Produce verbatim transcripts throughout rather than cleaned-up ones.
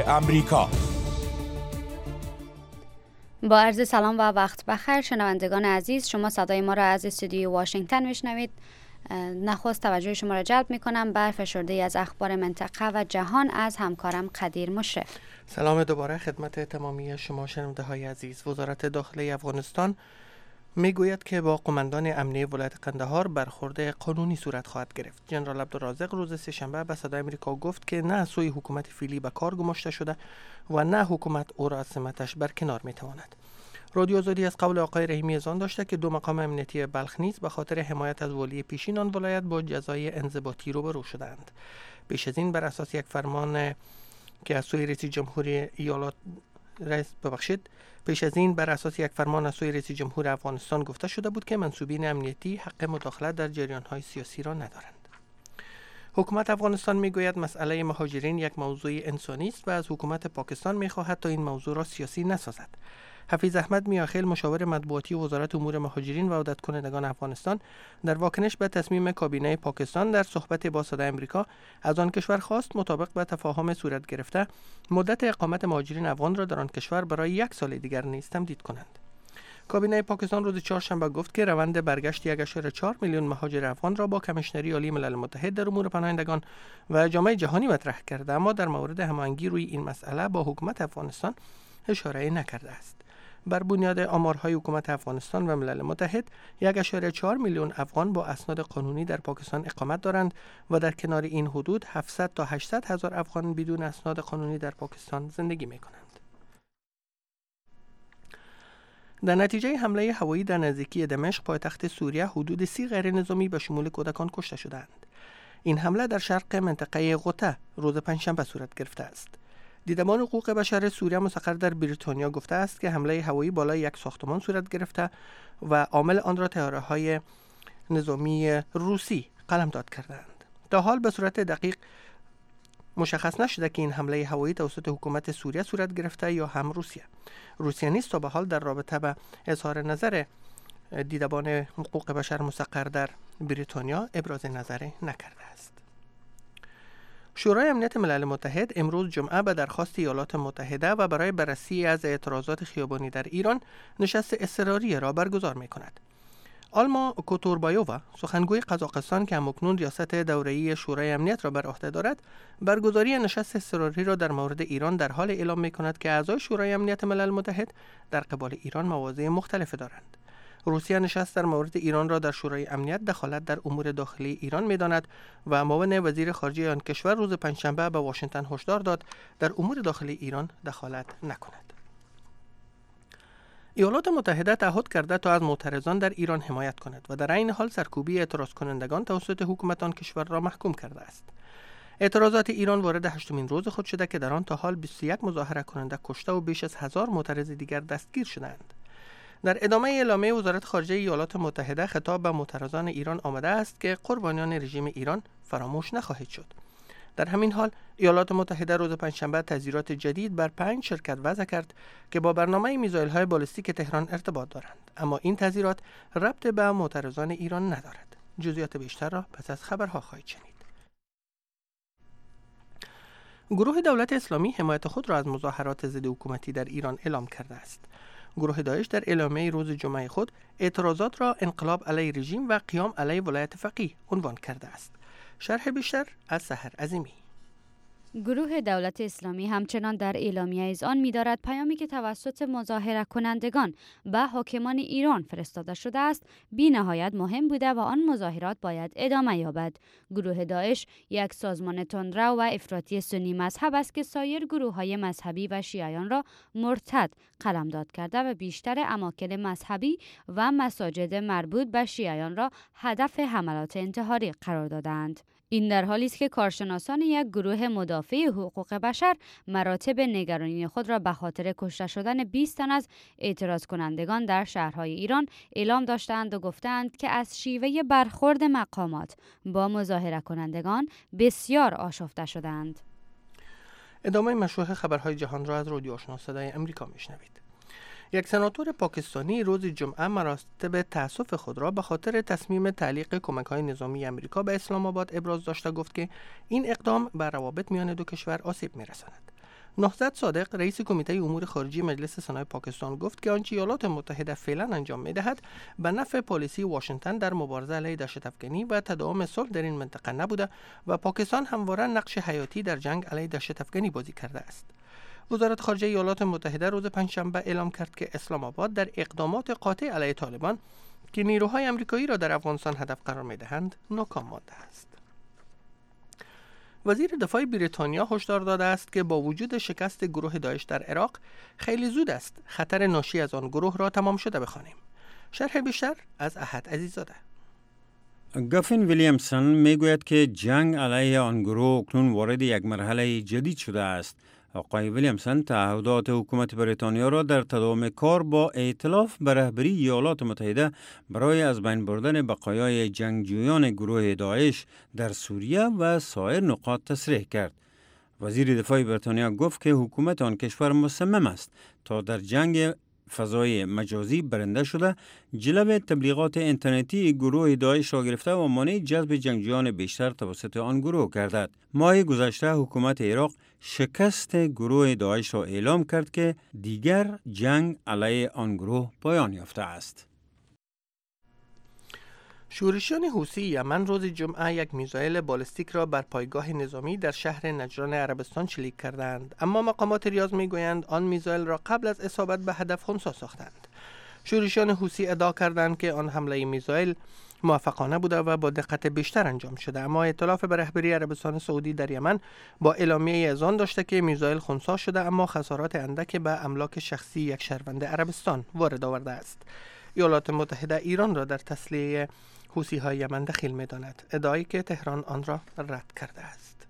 امریکا. با عرض سلام و وقت بخیر شنوندگان عزیز، شما صدای ما را از استودیو واشنگتن میشنوید. نخست توجه شما را جلب میکنم بر فشرده از اخبار منطقه و جهان از همکارم قدیر مشرف. سلام دوباره خدمت تمامی شما شنونده های عزیز. وزارت داخلی افغانستان میگوید که با قماندان امنیه ولایت قندهار برخورد قانونی صورت خواهد گرفت. جنرال عبدالرازق روز سه‌شنبه به صدای امریکا گفت که نه سوی حکومت فعلی به کار گماشته شده و نه حکومت او را از سمتش برکنار میتواند. رادیو آزادی از قول آقای رحیمی اذعان داشته که دو مقام امنیتی بلخ نیز به خاطر حمایت از ولی پیشین آن ولایت با جزای انضباطی روبرو شدند. پیش از این بر اساس یک فرمان که از سوی رئیس جمهوری ایالات رئیس ببخشید پیش از این بر اساس یک فرمان از سوی رئیس جمهور افغانستان گفته شده بود که منصوبین امنیتی حق مداخله در جریان‌های سیاسی را ندارند. حکومت افغانستان میگوید مسئله مهاجرین یک موضوع انسانی است و از حکومت پاکستان میخواهد تا این موضوع را سیاسی نسازد. حفیظ احمد میاخیل مشاور مطبوعاتی وزارت امور مهاجرین و عودت کنندگان افغانستان در واکنش به تصمیم کابینه پاکستان در صحبت با صدای امریکا از آن کشور خواست مطابق با تفاهم صورت گرفته مدت اقامت مهاجرین افغان را در آن کشور برای یک سال دیگر نیز تمدید کنند. کابینه پاکستان روز چهارشنبه گفت که روند برگشت یک ممیز چهار میلیون مهاجر افغان را با کمیشنری عالی ملل متحد در امور پناهندگان و جامعه جهانی مطرح کرده، اما در مورد هماهنگی روی این مسئله با حکومت افغانستان اشاره نکرده است. بر بنیاد آمارهای حکومت افغانستان و ملل متحد یک ممیز چهار میلیون افغان با اسناد قانونی در پاکستان اقامت دارند و در کنار این حدود هفتصد تا هشتصد هزار افغان بدون اسناد قانونی در پاکستان زندگی می کنند. در نتیجه حمله هوایی در نزدیکی دمشق پایتخت سوریه حدود سی غیر نظامی به شمول کودکان کشته شدند. این حمله در شرق منطقه غوطه روز پنجشنبه صورت گرفته است. دیدبان حقوق بشر سوریه مستقر در بریتانیا گفته است که حمله هوایی بالای یک ساختمان صورت گرفته و عامل آن را طیاره‌های نظامی روسی قلمداد کردند. تا حال به صورت دقیق مشخص نشده که این حمله هوایی توسط حکومت سوریه صورت گرفته یا هم روسیه. روسیه نیز تا به حال در رابطه با اظهار نظر دیدبان حقوق بشر مستقر در بریتانیا ابراز نظر نکرده است. شورای امنیت ملل متحد امروز جمعه به درخواست ایالات متحده و برای بررسی از اعتراضات خیابانی در ایران نشست اضطراری را برگزار می کند. آلما کوتوربایووا سخنگوی قزاقستان که همکنون ریاست دوره‌ای شورای امنیت را بر عهده دارد، برگزاری نشست اضطراری را در مورد ایران در حال اعلام می کند که اعضای شورای امنیت ملل متحد در قبال ایران مواضع مختلف دارند. روسیه نشست در مورد ایران را در شورای امنیت دخالت در امور داخلی ایران می‌داند و معاون وزیر خارجه آن کشور روز پنجشنبه به واشنگتن هشدار داد در امور داخلی ایران دخالت نکند. ایالات متحده تعهد کرده تا از معترضان در ایران حمایت کند و در عین حال سرکوبی اعتراض کنندگان توسط حکومت آن کشور را محکوم کرده است. اعتراضات ایران وارد هشتمین روز خود شده که در آن تا حال بیست و یک مظاهره کننده کشته و بیش از هزار معترض دیگر دستگیر شدند. در ادامه اعلامیه وزارت خارجه ایالات متحده خطاب به معترضان ایران آمده است که قربانیان رژیم ایران فراموش نخواهد شد. در همین حال ایالات متحده روز پنجشنبه تحذیرات جدید بر پنج شرکت وضع کرد که با برنامه میزایل‌های بالستیک تهران ارتباط دارند، اما این تحذیرات ربط به معترضان ایران ندارد. جزئیات بیشتر را پس از خبرها خواهید شنید. گروه دولت اسلامی حمایت خود را از مظاهرات ضد حکومتی در ایران اعلام کرده است. گروه داعش در اعلامیه روز جمعه خود اعتراضات را انقلاب علیه رژیم و قیام علیه ولایت فقیه عنوان کرده است. شرح بیشتر از سحر عظیمی. گروه دولت اسلامی همچنان در اعلامیه اذعان می‌دارد پیامی که توسط مظاهره کنندگان به حاکمان ایران فرستاده شده است بی نهایت مهم بوده و آن مظاهرات باید ادامه یابد. گروه داعش یک سازمان تندرو و افراطی سنی مذهب است که سایر گروه‌های مذهبی و شیعیان را مرتد قلمداد کرده و بیشتر اماکن مذهبی و مساجد مربوط به شیعیان را هدف حملات انتحاری قرار دادند. این در حالی است که کارشناسان یک گروه مدافع حقوق بشر مراتب نگرانی خود را به خاطر کشته شدن بیست تن از اعتراض کنندگان در شهرهای ایران اعلام داشتند و گفتند که از شیوه برخورد مقامات با مظاهره کنندگان بسیار آشفته شدند. ادامه مشروع خبرهای جهان را از رادیو آشنا صدای امریکا میشنوید. یک سناتور پاکستانی روز جمعه مراتب تأسف خود را به خاطر تصمیم تعلیق کمک‌های نظامی امریکا به اسلام آباد ابراز داشته گفت که این اقدام به روابط میان دو کشور آسیب می‌رساند. نهضت صادق رئیس کمیته امور خارجی مجلس سنای پاکستان گفت که آنچه ایالات متحده فعلا انجام می‌دهد به نفع پالیسی واشنگتن در مبارزه علیه دهشت‌افکنی و تداوم صلح در این منطقه نبوده و پاکستان همواره نقش حیاتی در جنگ علیه دهشت‌افکنی بازی کرده است. وزارت خارجه ایالات متحده روز پنجشنبه اعلام کرد که اسلام آباد در اقدامات قاطع علیه طالبان که نیروهای آمریکایی را در افغانستان هدف قرار می‌دهند ناکام مانده است. وزیر دفاع بریتانیا هشدار داده است که با وجود شکست گروه داعش در عراق خیلی زود است خطر ناشی از آن گروه را تمام شده بخوانیم. شرح بیشتر از احد عزیزاده. گافین ویلیامسون میگوید که جنگ علیه آن گروه اکنون وارد یک مرحله جدید شده است. آقای ویلیامسون تعهدات حکومت بریتانیا را در تداوم کار با ائتلاف به رهبری ایالات متحده برای از بین بردن بقایای جنگجویان گروه داعش در سوریه و سایر نقاط تصریح کرد. وزیر دفاع بریتانیا گفت که حکومت آن کشور مصمم است تا در جنگ فضای مجازی برنده شده جلب تبلیغات اینترنتی گروه داعش را گرفته و مانع جذب جنگجویان بیشتر توسط آن گروه گردد. ماه گذشته حکومت عراق شکست گروه داعش را اعلام کرد که دیگر جنگ علیه آن گروه پایان یافته است. شورشیان حوثی یمن روز جمعه یک میزایل بالستیک را بر پایگاه نظامی در شهر نجران عربستان شلیک کردند، اما مقامات ریاض میگویند آن میزایل را قبل از اصابت به هدف خنثی ساختند. شورشیان حوثی ادعا کردند که آن حمله میزایل موفقانه بوده و با دقت بیشتر انجام شده، اما ائتلاف به رهبری عربستان سعودی در یمن با اعلامیه اذعان داشته که میزایل خنثی شده اما خسارات اندک به املاک شخصی یک شهروند عربستان وارد آورده است. ایالات متحده ایران را در تسلیه حوثی های یمن دخیل می داند، ادعایی که تهران آن را رد کرده است.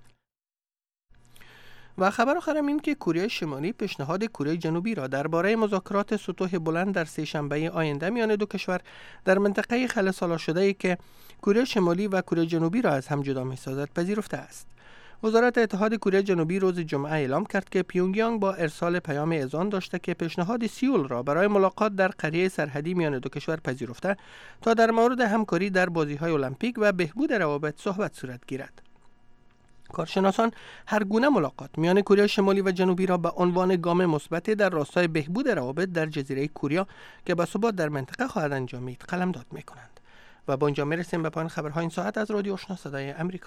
و خبر آخرم این که کره شمالی پیشنهاد کره جنوبی را درباره مذاکرات سطوح بلند در سه شنبه آینده میان دو کشور در منطقه خل سالا شده ای که کره شمالی و کره جنوبی را از هم جدا می سازد پذیرفته است. وزارت اتحاد کره جنوبی روز جمعه اعلام کرد که پیونگیانگ با ارسال پیام اذعان داشته که پیشنهاد سیول را برای ملاقات در قریه سرحدی میان دو کشور پذیرفته تا در مورد همکاری در بازی‌های المپیک و بهبود روابط صحبت صورت گیرد. کارشناسان هر گونه ملاقات میان کره شمالی و جنوبی را به عنوان گام مثبت در راستای بهبود روابط در جزیره کوریا که با ثبات در منطقه خواهد انجامید قلمداد می‌کنند. و با اینجا میرسیم به پایان خبرهای این ساعت از رادیو آشنا صدای آمریکا.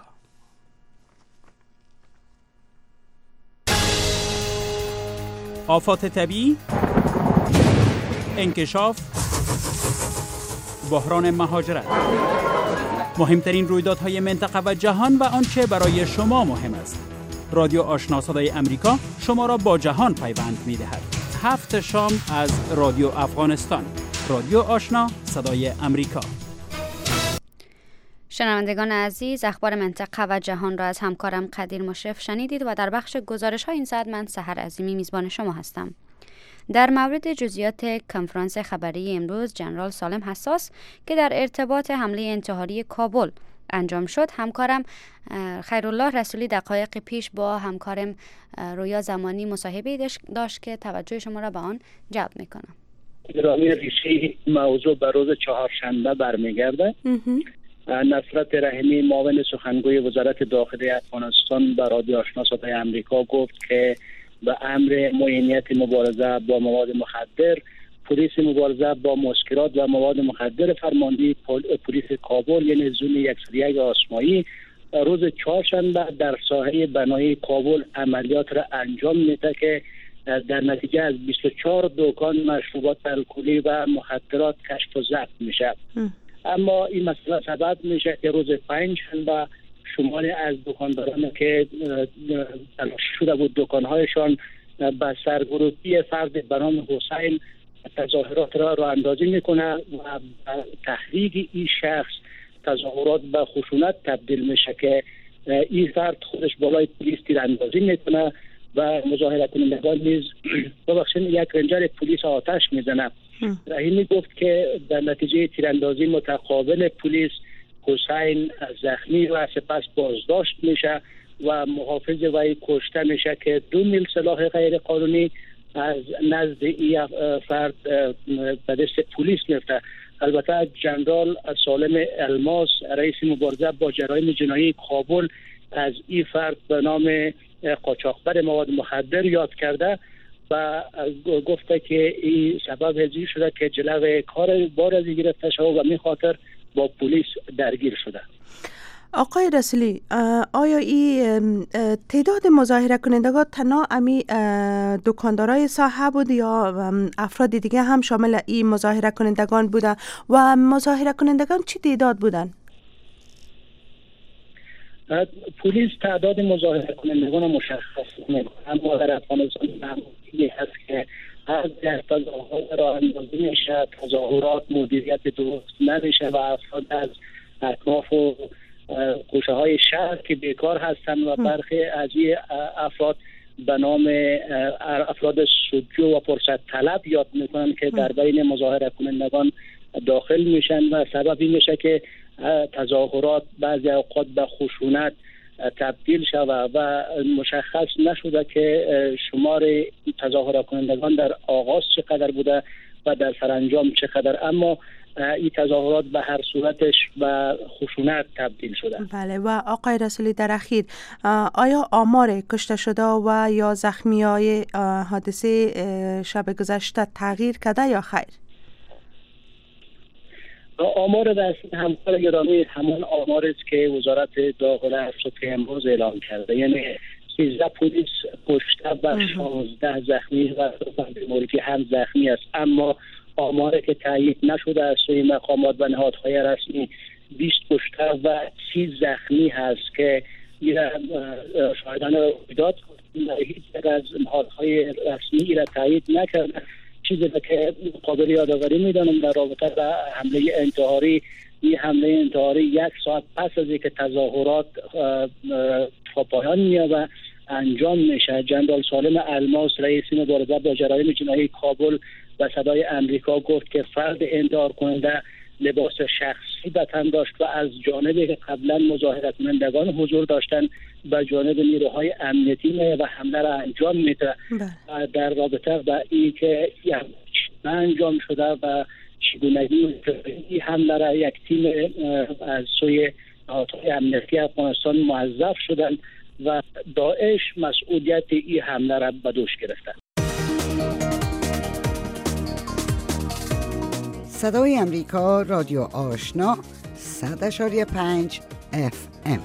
آفات طبیعی، انکشاف، بحران مهاجرت، مهمترین رویدادهای منطقه و جهان و آنچه برای شما مهم است. رادیو آشنا صدای آمریکا شما را با جهان پیوند می‌دهد. هفت شام از رادیو افغانستان. رادیو آشنا صدای آمریکا. شنوندگان عزیز، اخبار منطقه و جهان را از همکارم قدیر مشرف شنیدید و در بخش گزارش های این ساعت من سحر عظیمی میزبان شما هستم. در مورد جزئیات کنفرانس خبری امروز جنرال سالم حساس که در ارتباط حمله انتحاری کابل انجام شد، همکارم خیرالله رسولی دقایق پیش با همکارم رویا زمانی مصاحبه داشت که توجه شما را به آن جلب میکنم. ادامه ریشه موضوع به روز چهارشنبه برمیگرده. نصرت رحیمی معاون سخنگوی وزارت داخلی افغانستان به رادیو آشنا صدای آمریکا گفت که به امر معینیت مبارزه با مواد مخدر، پلیس مبارزه با مسکرات و مواد مخدر فرماندهی پلیس کابل یعنی زون صد و یک آسمایی روز چهارشنبه در ساحه بنای کابل عملیات را انجام میده که در نتیجه از بیست و چهار دکان مشروبات الکلی و مخدرات کشف و ضبط میشه. اما این مسئله سبب میشه که روز پنجشنبه شماری از دکانداران که تلاش شده بود دکانهایشان به سرگروهی فرد به نام حسین تظاهرات را راه اندازی میکنه و تحریک این شخص تظاهرات به خشونت تبدیل میشه که این فرد خودش بالای پلیس تیراندازی میکنه و مظاهره کنندگان نیز ببخشید یک رنجر پلیس آتش میزنه. رحیمی گفت که در نتیجه تیراندازی متقابل پلیس حسین زخمی و سپس بازداشت میشه و محافظ وی کشته میشه که دو میل سلاح غیر قانونی از نزد این فرد به دست پلیس میفته. البته جنرال سالم الماس رئیس مبارزه با جرایم جنایی کابل از این فرد به نام قاچاقبر مواد مخدر یاد کرده و گفته که این سبب هزی شده که جلوی کار بار از گرفته شده و می خاطر با پلیس درگیر شده. آقای رسولی، آیا این تعداد مظاهره کنندگان تنها امی دکاندارای ساحه بود یا افراد دیگه هم شامل این مظاهره کنندگان بودن و مظاهره کنندگان چی تعداد بودن؟ پلیس تعداد مظاهره کنندگان مشخص نمی‌کنه، اما در افغانستان معمولی هست که از تظاهرات را اندازی میشه، تظاهرات مدیریت درست نمیشه و افراد از اطراف و گوشه های شهر که بیکار هستن و برخی از این افراد به نام افراد سودجو و فرصت طلب یاد میکنن که در بین مظاهره کنندگان داخل میشن و سببی میشه که تظاهرات بعضی اوقات به خشونت تبدیل شود و مشخص نشده که شمار تظاهره کنندگان در آغاز چقدر بوده و در سرانجام چقدر، اما این تظاهرات به هر صورتش به خشونت تبدیل شده. بله. و آقای رسولی در اخیر آیا آمار کشته شده و یا زخمی های حادثه شب گذشته تغییر کرده یا خیر؟ آمار رسمی همکار گرامی همون آمار است که وزارت داخله صبح امروز اعلام کرده، یعنی سیزده پلیس کشته و شانزده زخمی و بیماری که هم زخمی است، اما آماری که تایید نشده از سوی مقامات و نهادهای رسمی بیست کشته و سی زخمی هست که شاهدان رویداد هیچ از نهادهای رسمی را تایید نکرده. چیزی که قابل یادآوری میدانم در رابطه با حمله انتحاری، این حمله انتحاری یک ساعت پس از اینکه تظاهرات تا پایان میاد و انجام میشه، جنرال سالم الماس رئیس مبارزه با جرایم جنایی کابل و صدای امریکا گفت که فرد انتحار کننده لباس شخصی به تن داشت و از جانبی که قبلا مظاهره کنندگان حضور داشتن به جانب نیروهای امنیتی میه و حمله را انجام میده. در رابطه با این که انجام شده و چگونگی این حمله را یک تیم از سوی نهادهای امنیتی افغانستان موظف شدن و داعش مسئولیت این حمله را به دوش گرفتن. صدای امریکا، رادیو آشنا، صد اشاری پنج اف ام.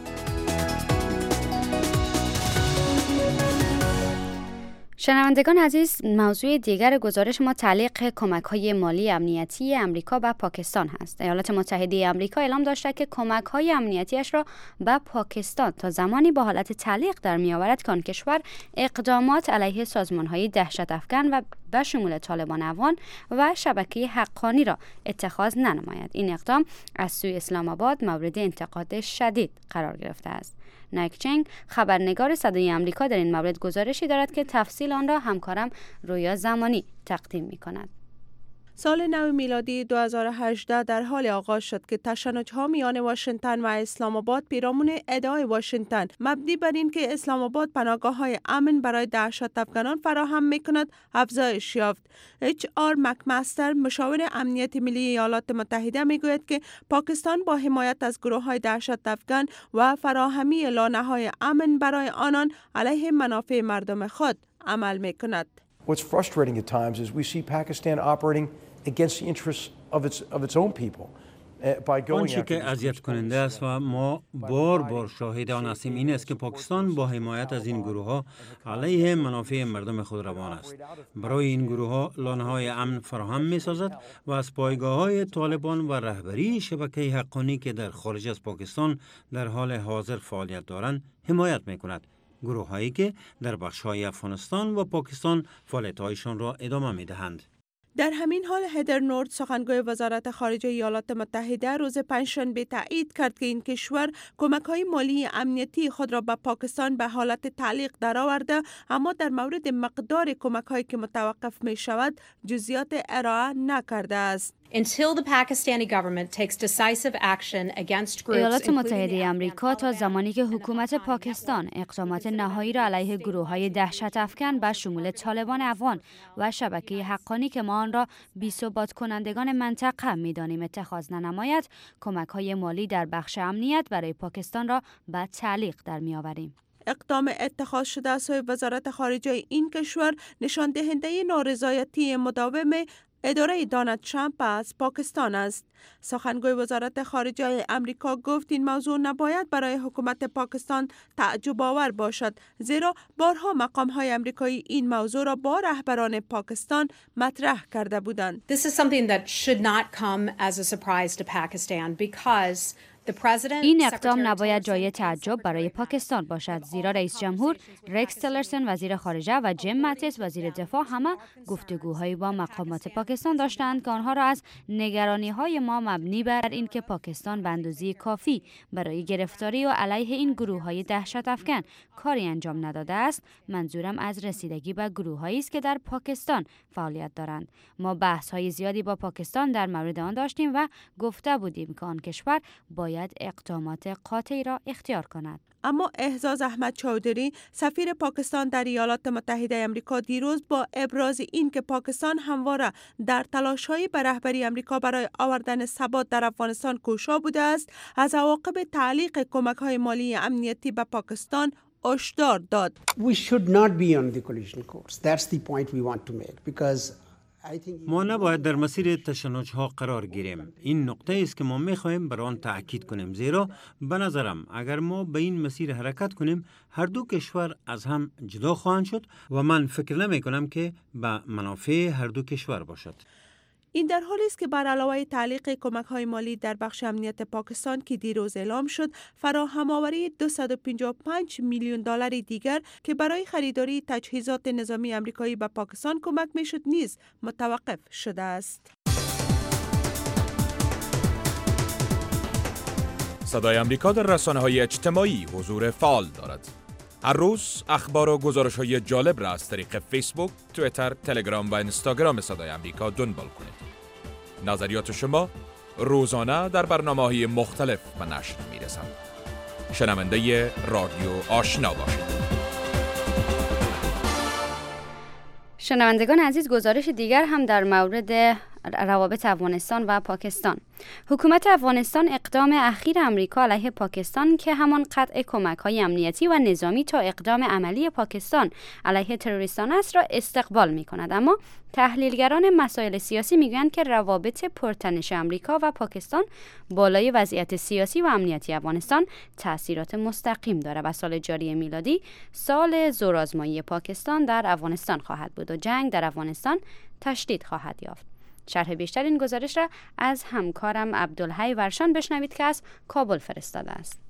شنوندگان عزیز، موضوع دیگر گزارش ما تعلیق کمک‌های مالی امنیتی امریکا به پاکستان هست. ایالات متحده آمریکا اعلام داشته که کمک‌های امنیتیش را به پاکستان تا زمانی با حالت تعلیق در می‌آورد که آن کشور اقدامات علیه سازمان‌های دهشت افکن و به شمول طالبان افغان و شبکه حقانی را اتخاذ ننماید. این اقدام از سوی اسلام آباد مورد انتقاد شدید قرار گرفته است. نایک چنگ خبرنگار صدای آمریکا در این مورد گزارشی دارد که تفصیل آن را همکارم رویا زمانی تقدیم می کند. سال نو میلادی دو هزار و هجده در حال آغاز شد که تشنج‌ها میان واشنگتن و اسلام آباد پیرامون ادعای واشنگتن مبنی بر این که اسلام آباد پناهگاه‌های امن برای دهشت افکنان فراهم می‌کند افزایش یافت. اچ آر مکمستر مشاور امنیت ملی ایالات متحده میگوید که پاکستان با حمایت از گروه‌های دهشت افکن و فراهمی لانه‌های امن برای آنان علیه منافع مردم خود عمل می‌کند. What's frustrating at times is we see Pakistan operating against the interests of its of its own people by going آنچه که اذیت کننده است و ما بار بار شاهد آن هستیم این است که پاکستان با حمایت از این گروه ها علیه منافع مردم خود روان است. برای این گروه ها لانه‌های امن فراهم می سازد و از پایگاه های طالبان و رهبری شبکه حقانی که در خارج از پاکستان در حال حاضر فعالیت دارند حمایت می کند. گروه هایی که در بخش های افغانستان و پاکستان فعالیت هایشان را ادامه می دهند. در همین حال هدر نورد سخنگوی وزارت خارجه ایالات متحده روز پنجشنبه تایید کرد که این کشور کمک‌های مالی امنیتی خود را به پاکستان به حالت تعلیق درآورده، اما در مورد مقدار کمک‌هایی که متوقف می شود جزئیات ارائه نکرده است. Until the Pakistani government takes decisive action against groups ایالات متحده آمریکا تا زمانی که حکومت پاکستان اقدامات نهایی را علیه گروه‌های دهشت افکن به شمول طالبان افغان و شبکه حقانی که ما آن را بی‌ثبات کنندگان منطقه می‌دانیم اتخاذ ننماید، کمک‌های مالی در بخش امنیت برای پاکستان را به تعلیق در می‌آوریم. اقدام اتخاذ شده از سوی وزارت خارجه این کشور نشان دهنده نارضایتی مداوم اداره دونالد ترامپ از پاکستان است. سخنگوی وزارت خارجه امریکا گفت این موضوع نباید برای حکومت پاکستان تعجب آور باشد، زیرا بارها مقام‌های امریکایی این موضوع را با رهبران پاکستان مطرح کرده بودند. This is something that should not come as a surprise to Pakistan because این اقدام نباید جای تعجب برای پاکستان باشد، زیرا رئیس جمهور رکس تیلرسون وزیر خارجه و جیم ماتیس وزیر دفاع همه گفتگوهایی با مقامات پاکستان داشتند که آنها را از نگرانی‌های ما مبنی بر اینکه پاکستان به اندازه کافی برای گرفتاری و علیه این گروه‌های دهشت افکن کاری انجام نداده است. منظورم از رسیدگی به گروه‌هایی است که در پاکستان فعالیت دارند. ما بحث‌های زیادی با پاکستان در مورد آن داشتیم و گفته بودیم که آن کشور باید اقدامات قاطعی را اختیار کند. اما اعزاز احمد چودری سفیر پاکستان در ایالات متحده آمریکا دیروز با ابراز این که پاکستان همواره در تلاش‌های به رهبری آمریکا برای آوردن ثبات در افغانستان کوشا بوده است، از عواقب تعلیق کمک‌های مالی امنیتی به پاکستان هشدار داد. We should not be on the collision course. That's the point we want to make because ما نباید در مسیر تشنج‌ها قرار گیریم. این نقطه است که ما می‌خواهیم بر آن تأکید کنیم، زیرا به نظرم اگر ما به این مسیر حرکت کنیم هر دو کشور از هم جدا خواهند شد و من فکر نمی‌کنم که به منافع هر دو کشور باشد. این در حالی است که بر علاوه تعلیق کمک‌های مالی در بخش امنیت پاکستان که دیروز اعلام شد، فراهم‌آوری دویست و پنجاه و پنج میلیون دلار دیگر که برای خریداری تجهیزات نظامی آمریکایی به پاکستان کمک می‌شد نیز متوقف شده است. صدای آمریکا در رسانه‌های اجتماعی حضور فعال دارد. هر روز اخبار و گزارش‌های جالب را از طریق فیسبوک، توییتر، تلگرام و اینستاگرام صدای آمریکا دنبال کنید. نظریات شما روزانه در برنامه‌های مختلف به نشر می‌رسند. شنونده رادیو آشنا باشید. شنوندگان عزیز، گزارش دیگر هم در مورد روابط افغانستان و پاکستان. حکومت افغانستان اقدام اخیر امریکا علیه پاکستان که همان قطع کمک‌های امنیتی و نظامی تا اقدام عملی پاکستان علیه تروریستان است را استقبال می‌کند، اما تحلیلگران مسائل سیاسی می‌گویند که روابط پرتنش امریکا و پاکستان بالای وضعیت سیاسی و امنیتی افغانستان تأثیرات مستقیم دارد و سال جاری میلادی سال زورآزمایی پاکستان در افغانستان خواهد بود و جنگ در افغانستان تشدید خواهد یافت. شرح بیشتر این گزارش را از همکارم عبدالحی ورشان بشنوید که از کابل فرستاده است.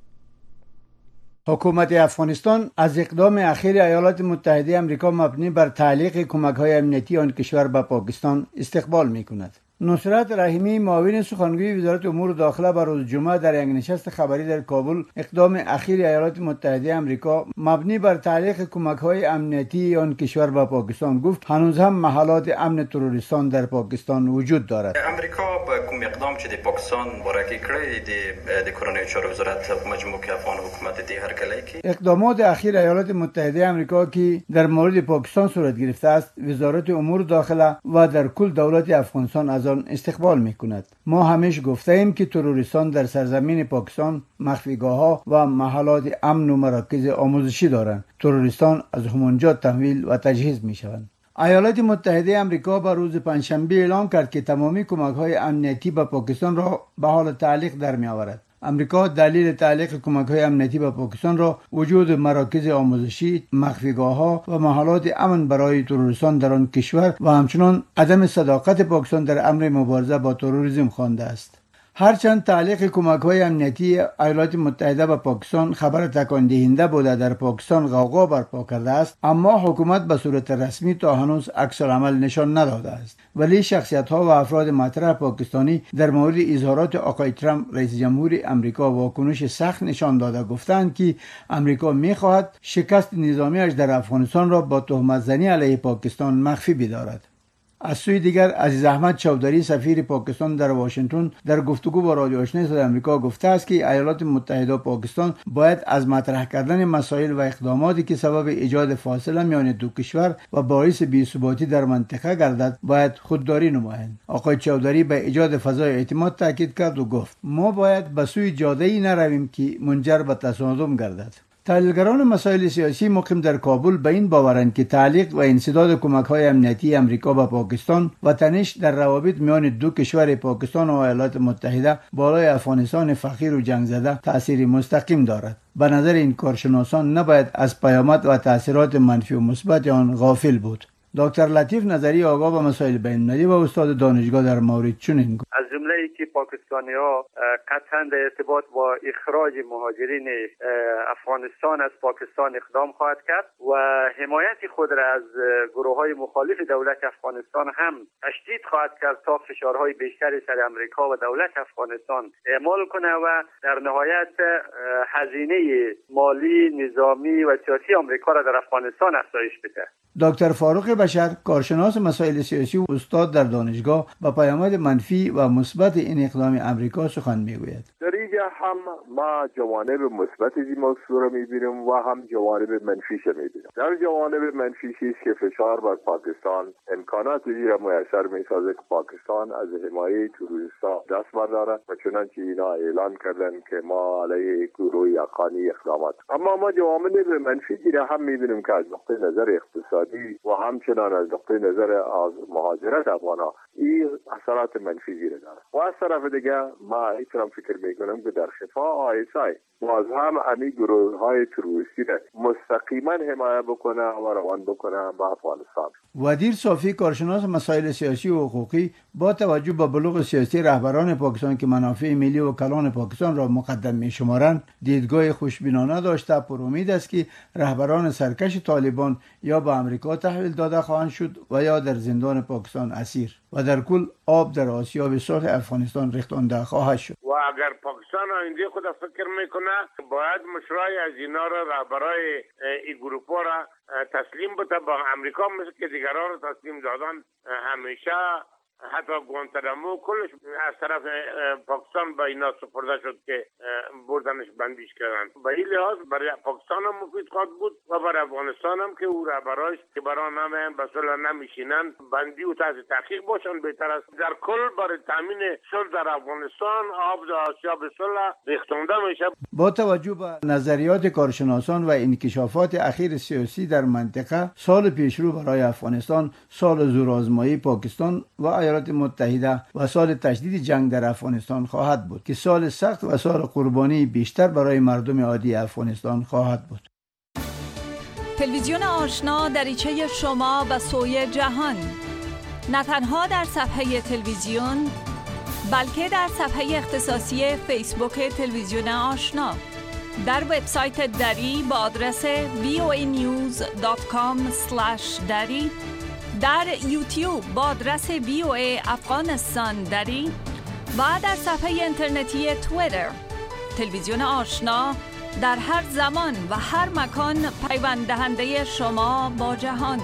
حکومت افغانستان از اقدام اخیر ایالات متحده آمریکا مبنی بر تعلیق کمک‌های امنیتی آن کشور به پاکستان استقبال می‌کند. نصرت رحیمی معاون سخنگوی وزارت امور داخله بر روز جمعه در یک نشست خبری در کابل اقدام اخیر ایالات متحده آمریکا مبنی بر تعلیق کمک‌های امنیتی آن کشور به پاکستان گفت هنوز هم محلات امن تروریستان در پاکستان وجود دارد. امریکا به کوم اقدام چې د پاکستان بارکی کړی د د کورنۍ چارو وزارت مجموعه افغان حکومت دی هر کله کی اقدامات اخیر ایالات متحده آمریکا که در مورد پاکستان صورت گرفته است وزارت امور داخله و در کل دولت افغانستان از استقبال می‌کند. ما همیشه گفته ایم که تروریستان در سرزمین پاکستان مخفیگاه‌ها و محلات امن و مراکز آموزشی دارند. تروریستان از همانجا تحویل و تجهیز می‌شوند. ایالات متحده آمریکا با روز پنجشنبه اعلام کرد که تمامی کمک‌های امنیتی به پاکستان را به حال تعلیق در می‌آورد. امریکا دلیل تعلیق کمک‌های امنیتی به پاکستان را وجود مراکز آموزشی، مخفیگاه‌ها و محلات امن برای تروریستان در آن کشور و همچنان عدم صداقت پاکستان در امر مبارزه با تروریسم خوانده است. هرچند تعلیق کمک‌های امنیتی ایالات متحده به پاکستان خبر تکان دهنده بوده در پاکستان غوغا برپا کرده است، اما حکومت به صورت رسمی تا هنوز عکس العمل نشان نداده است. ولی شخصیت‌ها و افراد مطرح پاکستانی در مورد اظهارات آقای ترامپ رئیس جمهور امریکا واکنش سخت نشان داده گفتند که امریکا می‌خواهد شکست نظامیش در افغانستان را با تهمت زنی علیه پاکستان مخفی بدارد. از سوی دیگر عزیز احمد چودری سفیر پاکستان در واشنگتن در گفتگو با رادیو آشنای صدای آمریکا گفته است که ایالات متحده و پاکستان باید از مطرح کردن مسائل و اقداماتی که سبب ایجاد فاصله میان دو کشور و باعث بی‌ثباتی در منطقه گردد باید خودداری نمایند. آقای چودری به ایجاد فضای اعتماد تاکید کرد و گفت ما باید به سوی جاده‌ای نرویم که منجر به تصادم گردد. تحلیلگران مسائل سیاسی مقیم در کابل به این باورند که تعلیق و انسداد کمک‌های امنیتی امریکا به پاکستان و تنش در روابط میان دو کشور پاکستان و ایالات متحده بالای افغانستان فقیر و جنگ زده تأثیر مستقیم دارد. به نظر این کارشناسان نباید از پیامد و تأثیرات منفی و مثبت آن غافل بود. دکتر لطیف نظری آگاه به مسائل بین‌المللی و استاد دانشگاه در مورد چنین گفت: از جمله ای که پاکستانی‌ها قطعاً در ارتباط با اخراج مهاجرین افغانستان از پاکستان اقدام خواهد کرد و حمایت خود را از گروه‌های مخالف دولت افغانستان هم تشدید خواهد کرد تا فشارهای بیشتری سر امریکا و دولت افغانستان اعمال کنه و در نهایت هزینه مالی، نظامی و سیاسی امریکا را در افغانستان افزایش بده. دکتر فاروق بشر کارشناس مسائل سیاسی و استاد در دانشگاه با پیامد منفی و مثبت این اقدام امریکا سخن میگوید. در اینجا هم ما جوانب مثبت این موضوع را میبینیم و هم جوانب منفیش میبینیم. در جوانب منفیش است که فشار بر پاکستان امکانات را میسر میسازه که پاکستان از حمایه تروریستان دست برداره و چنانچه اینا اعلان کردن که ما علیه گروه افغانی اقدامات. اما ما جوانب منفی را هم میبینیم که از نقطه نظر اقتصادی و همچنان از نقطه نظر از مهاجرت افغان‌ها این اثرات منفی داره. و از طرف دیگه ما اینطور فکر میکنم که در خفا آیسای باز هم امی گروه های تروریستی را مستقیما حمایت بکنه و روان بکنه به افغانستان. ودیر صافی کارشناس مسائل سیاسی و حقوقی با توجه به بلوغ سیاسی رهبران پاکستان که منافع ملی و کلان پاکستان را مقدم می شمارند دیدگاه خوشبینانه داشته پر امید است که رهبران سرکش طالبان یا به امریکا تحویل داده خواهند شد و یا در زندان پاکستان اسیر و در کل آب در آسیاب صلح افغانستان ریختانده خواهد شد. و اگر پاکستان آینده خود فکر میکنه باید مشرای از اینا را رهبرای این گروپا را تسلیم بده با امریکا، مثل که دیگران را تسلیم دادن همیشه حتی گوانتنامو کلش از طرف پاکستان به اینا سپرده شد که بردنش بندیش کردن. به این لحاظ برای پاکستان هم مفید خواهد بود و برای افغانستان هم که او رهبراش که برای نمیان به صلح نمیشینن بندی و تحت تحقیق باشن بهتر است. در کل برای تامین صلح در افغانستان آب در آسیاب صلح ریختانده میشه. با توجه به نظریات کارشناسان و انکشافات اخیر سیاسی در منطقه سال پیشرو برای افغانستان سال زورآزمایی پاکستان و ایالات متحده و سال تشدید جنگ در افغانستان خواهد بود که سال سخت و سال قربانی بیشتر برای مردم عادی افغانستان خواهد بود. تلویزیون آشنا دریچه شما به سوی جهان، نه تنها در صفحه تلویزیون بلکه در صفحه اختصاصی فیسبوک تلویزیون آشنا، در وبسایت دری با آدرس وی او ای نیوز دات کام اسلش دری، در یوتیوب با آدرس وی او ای افغانستان دری و در صفحه اینترنتی توییتر. تلویزیون آشنا در هر زمان و هر مکان پیوند دهنده شما با جهان.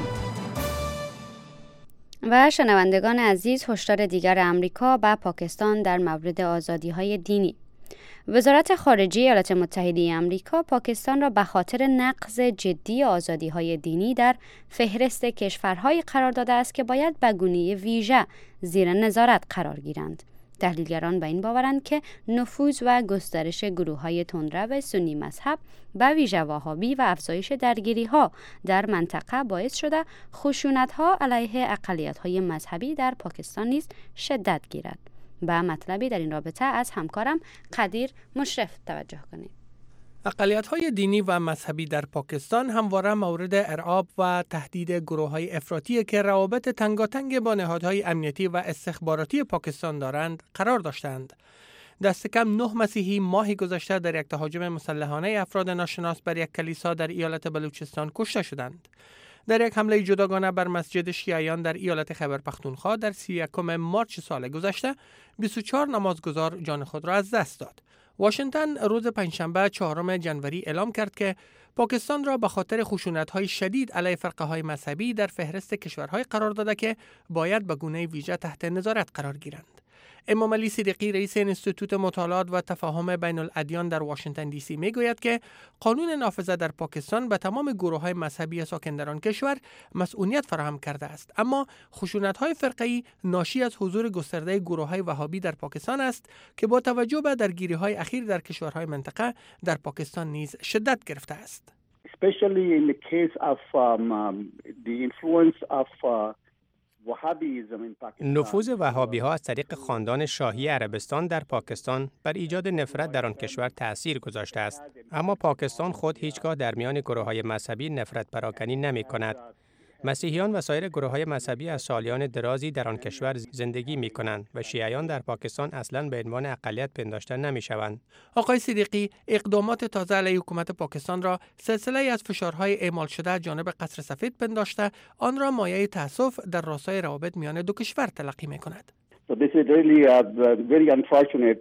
و شنوندگان عزیز، هشدار دیگر امریکا به پاکستان در مورد آزادی‌های دینی. وزارت خارجه ایالات متحده آمریکا پاکستان را به خاطر نقض جدی آزادی‌های دینی در فهرست کشورهایی قرار داده است که باید به گونه ویژه زیر نظارت قرار گیرند. تحلیلگران به این باورند که نفوذ و گسترش گروه‌های تندرو سنی مذهب به ویژه وهابی و افزایش درگیری‌ها در منطقه باعث شده خشونت‌ها علیه اقلیت‌های مذهبی در پاکستان نیز شدت گیرد. به مطلبی در این رابطه از همکارم قدیر مشرف توجه کنید. اقلیت‌های دینی و مذهبی در پاکستان همواره مورد ارعاب و تهدید گروه‌های افراطی که روابط تنگاتنگ با نهادهای امنیتی و استخباراتی پاکستان دارند قرار داشتند. دست کم نه مسیحی ماه گذشته در یک تهاجم مسلحانه افراد ناشناس بر یک کلیسا در ایالت بلوچستان کشته شدند. در یک حمله جداگانه بر مسجد شیعیان در ایالت خیبر پختونخوا در سی و یکم مارچ سال گذشته بیست و چهار نمازگزار جان خود را از دست داد. واشنگتن روز پنجشنبه چهارم ژانویه اعلام کرد که پاکستان را به خاطر خشونت‌های شدید علیه فرقه‌های مذهبی در فهرست کشورهای قرار داده که باید به گونه ویژه تحت نظارت قرار گیرند. امام علی صدیقی رئیس انستیتوت مطالعات و تفاهم بین الادیان در واشنگتن دی سی میگوید که قانون نافذه در پاکستان به تمام گروه‌های مذهبی ساکن در آن کشور مسئولیت فراهم کرده است، اما خشونت‌های فرقه‌ای ناشی از حضور گسترده گروه‌های وهابی در پاکستان است که با توجه به درگیری‌های اخیر در کشورهای منطقه در پاکستان نیز شدت گرفته است. Especially in the case of um, um, the influence of uh, نفوذ وهابی ها از طریق خاندان شاهی عربستان در پاکستان بر ایجاد نفرت در آن کشور تأثیر گذاشته است، اما پاکستان خود هیچگاه در میان گروه‌های مذهبی نفرت پراکنی نمی کند. مسیحیان و سایر گروه‌های مذهبی از سالیان درازی در آن کشور زندگی می کنند و شیعیان در پاکستان اصلاً به عنوان اقلیت پنداشته نمی شوند. آقای صدیقی اقدامات تازه علیه حکومت پاکستان را سلسله از فشارهای اعمال شده از جانب قصر سفید پنداشته، آن را مایه تأسف در راستای روابط میان دو کشور تلقی می کند. So this is really uh, very unfortunate.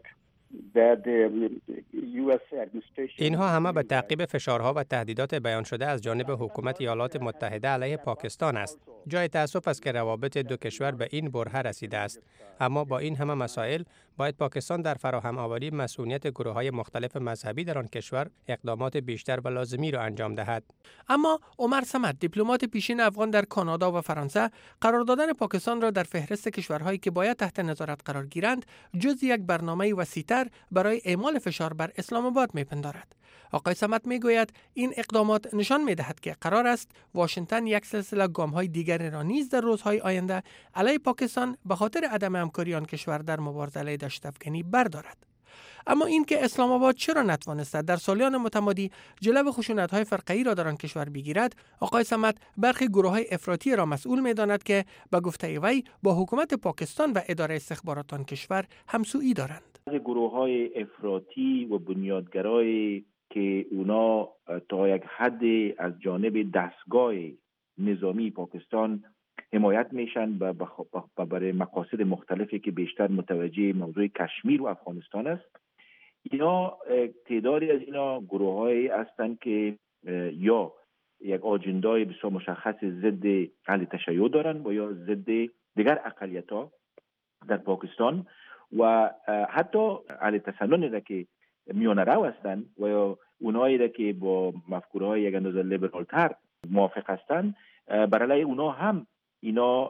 اینها همه به تعقیب فشارها و تهدیدات بیان شده از جانب حکومت ایالات متحده علیه پاکستان است. جای تأسف است که روابط دو کشور به این برهه رسیده است، اما با این همه مسائل باید پاکستان در فراهم آوری مسئولیت گروه‌های مختلف مذهبی در آن کشور اقدامات بیشتر و لازمی را انجام دهد. اما عمر صمد، دیپلمات پیشین افغان در کانادا و فرانسه، قرار دادن پاکستان را در فهرست کشورهایی که باید تحت نظارت قرار گیرند جز یک برنامه وسیع‌تر برای اعمال فشار بر اسلام آباد می‌پندارد. آقای صمد میگوید این اقدامات نشان می‌دهد که قرار است واشنگتن یک سلسله گام‌های دیگر را نیز در روزهای آینده علیه پاکستان به خاطر عدم همکاری آن کشور در مبارزه علیه دشت افکنی بردارد. اما این که اسلام آباد چرا نتوانسته در سالیان متمادی جلو خشونت‌های فرقه‌ای را در آن کشور بگیرد، آقای صمد برخی گروه‌های افراطی را مسئول می‌داند که به گفته وی با حکومت پاکستان و اداره استخبارات آن کشور همسویی دارند. گروه‌های افراطی و بنیادگرای که اونا تا یک حد از جانب دستگاه نظامی پاکستان حمایت میشن و برای مقاصد مختلفی که بیشتر متوجه موضوع کشمیر و افغانستان است. اینا تعدادی از اینا گروه‌هایی هستند که یا یک آجندای بسیار مشخص ضد اهل تشیع دارن و یا ضد دیگر اقلیت‌ها در پاکستان و حتی اهل تسنن را که میانه رو هستند و یا اونایی را که با مفکوره‌های یک اندازه لیبرال‌تر موافق هستند، برای اونا هم اینا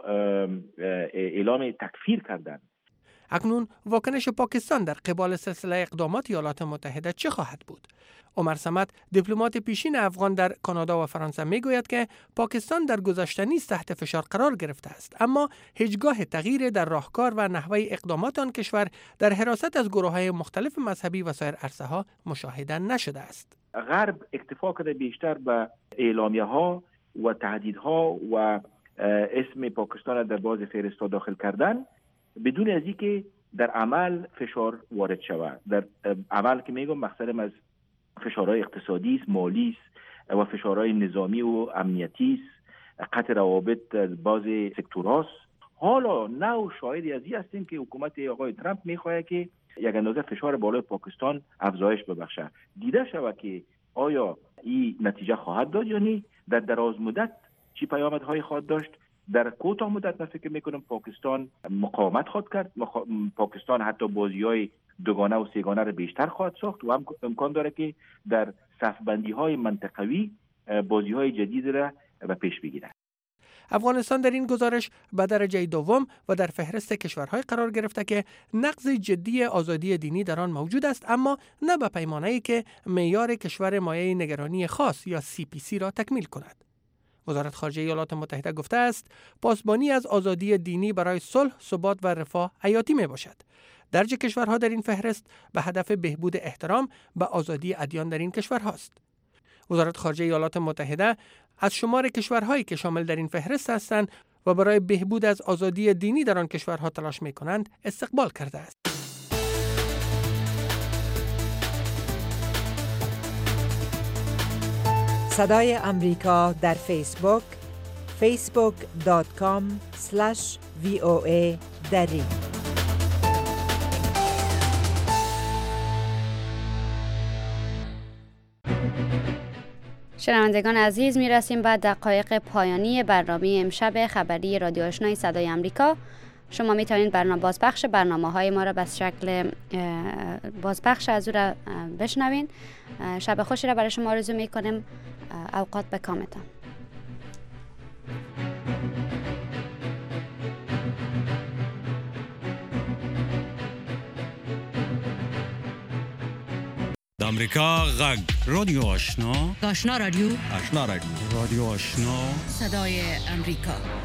اعلام تکفیر کردند. اکنون واکنش پاکستان در قبال سلسله اقدامات ایالات متحده چه خواهد بود؟ عمر صمد، دیپلمات پیشین افغان در کانادا و فرانسه میگوید که پاکستان در گذشته نیز تحت فشار قرار گرفته است، اما هیچگاه تغییر در راهکار و نحوه اقدامات آن کشور در حراست از گروه‌های مختلف مذهبی و سایر عرصه‌ها مشاهده نشده است. غرب اکتفا کرده بیشتر به اعلامیه‌ها و تهدیدها و اسم پاکستان در باز فهرست داخل کردن بدون از اینکه در عمل فشار وارد شود. در عمل که میگم مقصدم از فشارهای اقتصادی است، مالی است و فشارهای نظامی و امنیتی است، قطع روابط باز سکتورهاست. حالا نو شاهدی از این هستیم که حکومت آقای ترامپ میخواهد که یک اندازه فشار بالای پاکستان افزایش ببخشه. دیده شود که آیا این نتیجه خواهد داد یا نه، در دراز مدت چی پیامدهای خواهد داشت. در کوتاه مدت من فکر میکنم پاکستان مقاومت خواهد کرد، مخ... پاکستان حتی بازی‌های دوگانه و سه‌گانه را بیشتر خواهد ساخت و هم امکان داره که در صف‌بندی‌های منطقوی بازی‌های جدید را به پیش بگیرد. افغانستان در این گزارش به درجه دوم و در فهرست کشورهای قرار گرفته که نقض جدی آزادی دینی در آن موجود است، اما نه به پیمانه‌ای که معیار کشور مایه نگرانی خاص یا سی پی سی را تکمیل کند. وزارت خارجه ایالات متحده گفته است پاسبانی از آزادی دینی برای صلح، ثبات و رفاه حیاتی می باشد. درج کشورها در این فهرست به هدف بهبود احترام به آزادی ادیان در این کشورهاست. وزارت خارجه ایالات متحده از شمار کشورهایی که شامل در این فهرست هستند و برای بهبود از آزادی دینی در آن کشورها تلاش می کنند استقبال کرده است. صدای امریکا در فیسبوک فیسبوک دات کام اسلش وی او ای دری شنوندگان عزیز، میرسیم بعد دقایق پایانی برنامه امشب خبری رادیو آشنای صدای آمریکا. شما میتونید برنامه بازپخش برنامه های ما را به شکل بازپخش از او را بشنوین. شب خوشی را برای شما آرزو میکنیم. اوقات به کامتان. آمریکا غږ رادیو آشنا آشنا رادیو آشنا رادیو رادیو آشنا صدای امریکا.